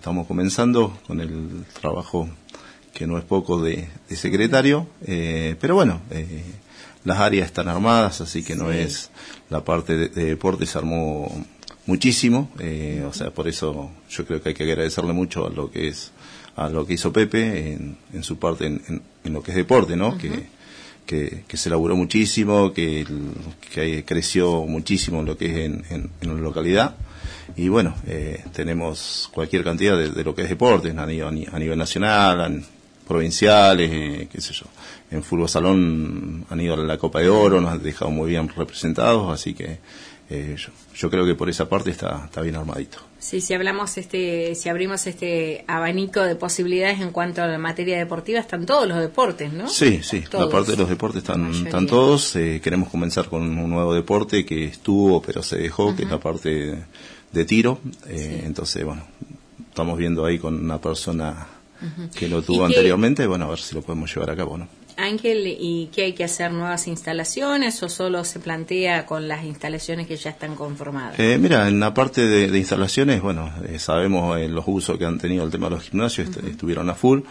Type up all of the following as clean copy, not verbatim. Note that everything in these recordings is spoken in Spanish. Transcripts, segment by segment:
estamos comenzando con el trabajo que no es poco de secretario, pero bueno, las áreas están armadas, así que no es la parte de deporte, se armó muchísimo, o sea, por eso yo creo que hay que agradecerle mucho a lo que hizo Pepe en su parte en lo que es deporte, ¿no? Que se laburó muchísimo, que creció muchísimo en lo que es en la localidad. Y bueno, tenemos cualquier cantidad de lo que es deporte a nivel nacional, provinciales, qué sé yo. En fútbol salón han ido a la Copa de Oro, nos han dejado muy bien representados, así que yo creo que por esa parte está bien armadito. Sí, si abrimos este abanico de posibilidades en cuanto a la materia deportiva, están todos los deportes, ¿no? Sí, todos. La parte de los deportes están todos. Queremos comenzar con un nuevo deporte que estuvo, pero se dejó, que es la parte de tiro. Entonces, bueno, estamos viendo ahí con una persona que lo tuvo anteriormente, bueno, a ver si lo podemos llevar a cabo, ¿no? Ángel, ¿y qué hay que hacer? ¿Nuevas instalaciones o solo se plantea con las instalaciones que ya están conformadas? Mira, en la parte de instalaciones, bueno, sabemos los usos que han tenido el tema de los gimnasios, estuvieron a full,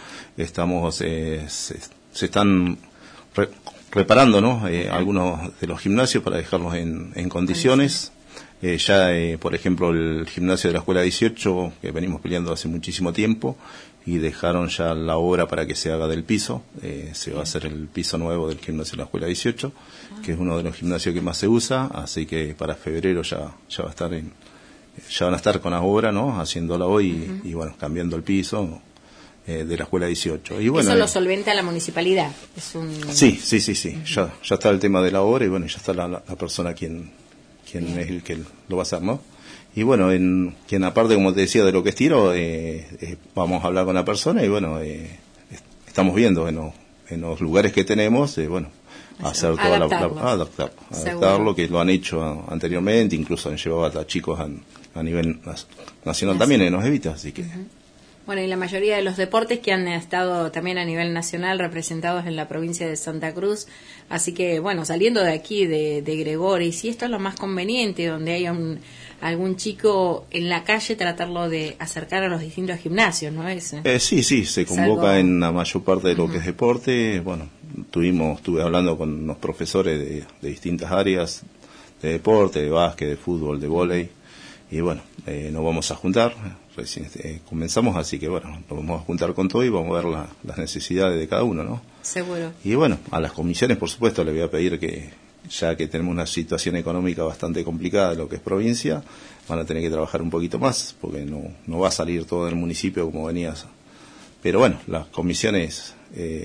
se están reparando, ¿no? Algunos de los gimnasios para dejarlos en condiciones. Por ejemplo, el gimnasio de la Escuela 18, que venimos peleando hace muchísimo tiempo, y dejaron ya la obra para que se haga del piso. Se va a hacer el piso nuevo del gimnasio de la Escuela 18, que es uno de los gimnasios que más se usa, así que para febrero ya va a estar ya van a estar con la obra, ¿no? Haciéndola hoy y bueno, cambiando el piso de la Escuela 18. Y bueno, eso lo solventa la municipalidad. Sí. Ya está el tema de la obra y bueno, ya está la persona quien es el que lo va a hacer, ¿no? Y bueno, quien aparte, como te decía, de lo que es tiro, vamos a hablar con la persona y bueno, estamos viendo en los lugares que tenemos, hacer toda adaptarlo, que lo han hecho anteriormente, incluso han llevado a chicos a nivel nacional también en los Evita, así que... Bueno, y la mayoría de los deportes que han estado también a nivel nacional representados en la provincia de Santa Cruz, así que bueno, saliendo de aquí, de Gregores, y esto es lo más conveniente, donde haya algún chico en la calle, tratarlo de acercar a los distintos gimnasios, ¿no es? Sí, se convoca en la mayor parte de lo que es deporte. Bueno, estuve hablando con los profesores de distintas áreas de deporte, de básquet, de fútbol, de vóley, y bueno, nos vamos a juntar, recién comenzamos, así que bueno, nos vamos a juntar con todo y vamos a ver las necesidades de cada uno, ¿no? Seguro. Y bueno, a las comisiones, por supuesto, le voy a pedir que, ya que tenemos una situación económica bastante complicada en lo que es provincia, van a tener que trabajar un poquito más, porque no va a salir todo del municipio como venías. Pero bueno, las comisiones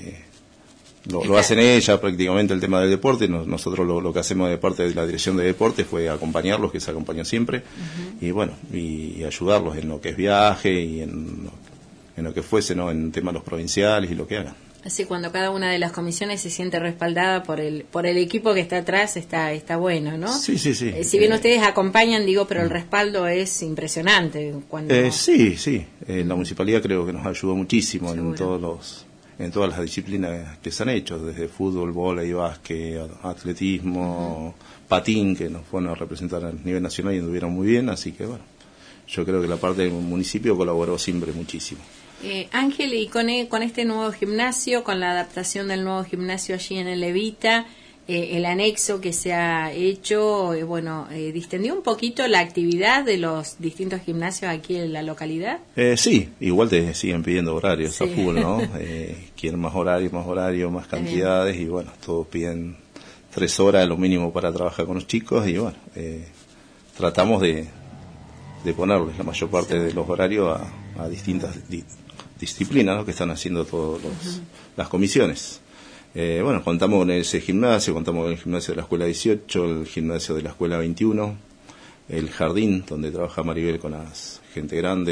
lo hacen ellas prácticamente, el tema del deporte. Nosotros lo que hacemos de parte de la dirección de deporte fue acompañarlos, que se acompañan siempre, y bueno, y ayudarlos en lo que es viaje y en lo que fuese, ¿no? En temas los provinciales y lo que hagan. Así cuando cada una de las comisiones se siente respaldada por el equipo que está atrás, está bueno, ¿no? Sí. Si bien ustedes acompañan, pero el respaldo es impresionante. Sí. La municipalidad creo que nos ayudó muchísimo en todas las disciplinas que se han hecho, desde fútbol, vóley, básquet, atletismo, patín, que nos fueron a representar a nivel nacional y anduvieron muy bien, así que bueno, yo creo que la parte del municipio colaboró siempre muchísimo. Ángel, y con este nuevo gimnasio, con la adaptación del nuevo gimnasio allí en el Evita, el anexo que se ha hecho, distendió un poquito la actividad de los distintos gimnasios aquí en la localidad. Sí, igual te siguen pidiendo horarios a full, ¿no? Quieren más horarios, más cantidades, y bueno, todos piden 3 horas lo mínimo para trabajar con los chicos, y bueno, tratamos de ponerles la mayor parte de los horarios a distintas disciplinas, ¿no? Que están haciendo todas las comisiones. Contamos con ese gimnasio, contamos con el gimnasio de la Escuela 18, el gimnasio de la Escuela 21, el jardín donde trabaja Maribel con la gente grande,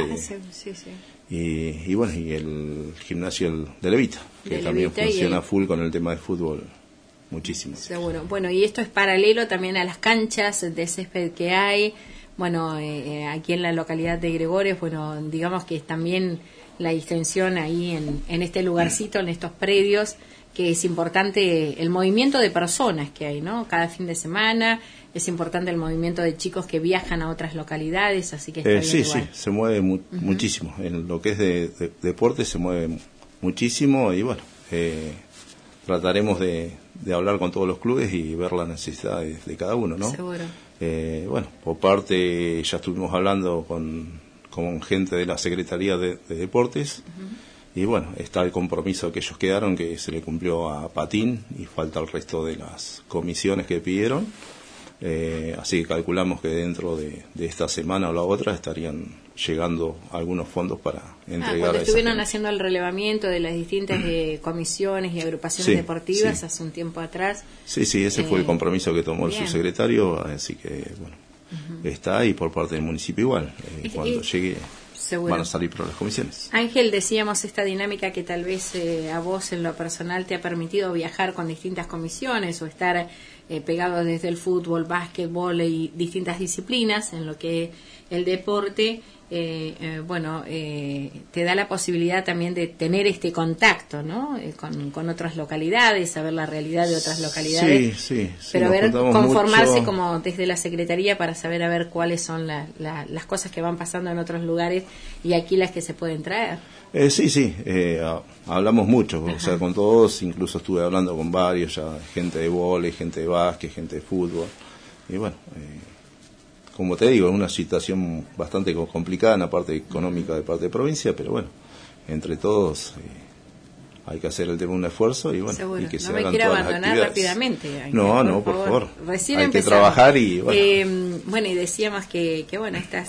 y el gimnasio de Levita, que también funciona full con el tema del fútbol, muchísimo. Seguro. Bueno, y esto es paralelo también a las canchas de césped que hay, aquí en la localidad de Gregores, digamos que es también la distensión ahí en este lugarcito, en estos predios, que es importante el movimiento de personas que hay, ¿no? Cada fin de semana es importante el movimiento de chicos que viajan a otras localidades, así que está sí, bien igual. se mueve muchísimo. En lo que es de deporte se mueve muchísimo y bueno, trataremos de hablar con todos los clubes y ver las necesidades de cada uno, ¿no? Seguro. Bueno, por parte ya estuvimos hablando con gente de la Secretaría de Deportes. Y bueno, está el compromiso que ellos quedaron, que se le cumplió a Patín y falta el resto de las comisiones que pidieron. Así que calculamos que dentro de esta semana o la otra estarían llegando algunos fondos para entregar cuando a esa estuvieron gente. haciendo el relevamiento de las distintas comisiones y agrupaciones deportivas hace un tiempo atrás. Sí, ese fue el compromiso que tomó el subsecretario, así que bueno, está ahí por parte del municipio igual. Cuando llegue seguro. Van a salir por las comisiones. Ángel, decíamos esta dinámica que tal vez a vos en lo personal te ha permitido viajar con distintas comisiones o estar pegado desde el fútbol, básquetbol y distintas disciplinas en lo que el deporte, te da la posibilidad también de tener este contacto, ¿no? Con otras localidades, saber la realidad de otras localidades. Sí, pero conformarse mucho como desde la Secretaría para saber a ver cuáles son las cosas que van pasando en otros lugares y aquí las que se pueden traer. Hablamos mucho, o sea, con todos, incluso estuve hablando con varios, ya gente de vóley, gente de básquet, gente de fútbol, y bueno, como te digo, es una situación bastante complicada en la parte económica de parte de provincia, pero bueno, entre todos hay que hacer el tema un esfuerzo y bueno, seguro. Y que no se me hagan quiero todas las abandonar actividades. rápidamente. Ángel, No, por favor. Recién hay empezamos. que trabajar y bueno. Bueno, y decíamos que bueno, estas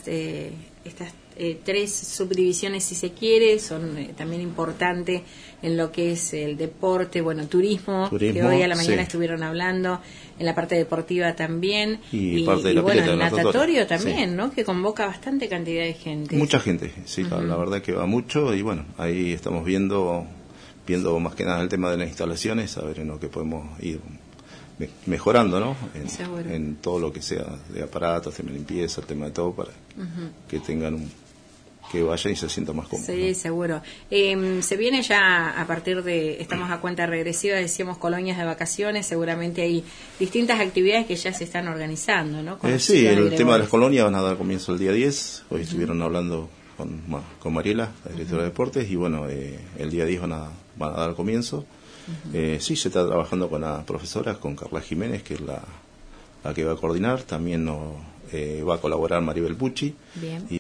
3 subdivisiones, si se quiere, son también importantes en lo que es el deporte, turismo, que hoy a la mañana estuvieron hablando, en la parte deportiva también, y parte de la bueno, pileta el natatorio también, sí. ¿no? Que convoca bastante cantidad de gente. Mucha gente, sí, la verdad que va mucho y bueno, ahí estamos viendo más que nada el tema de las instalaciones, a ver en lo que podemos ir mejorando, ¿no? En todo lo que sea de aparatos, tema de limpieza, el tema de todo, para que tengan que vayan y se sientan más cómodos. Sí, ¿no? seguro. Se viene ya a partir de, estamos a cuenta regresiva, decíamos colonias de vacaciones, seguramente hay distintas actividades que ya se están organizando, ¿no? Sí, el tema de las colonias van a dar comienzo el día 10, hoy estuvieron hablando con Mariela, la directora de deportes, y bueno, el día 10 van a dar comienzo. Sí, se está trabajando con las profesoras, con Carla Jiménez, que es la que va a coordinar, también va a colaborar Maribel Pucci. Bien.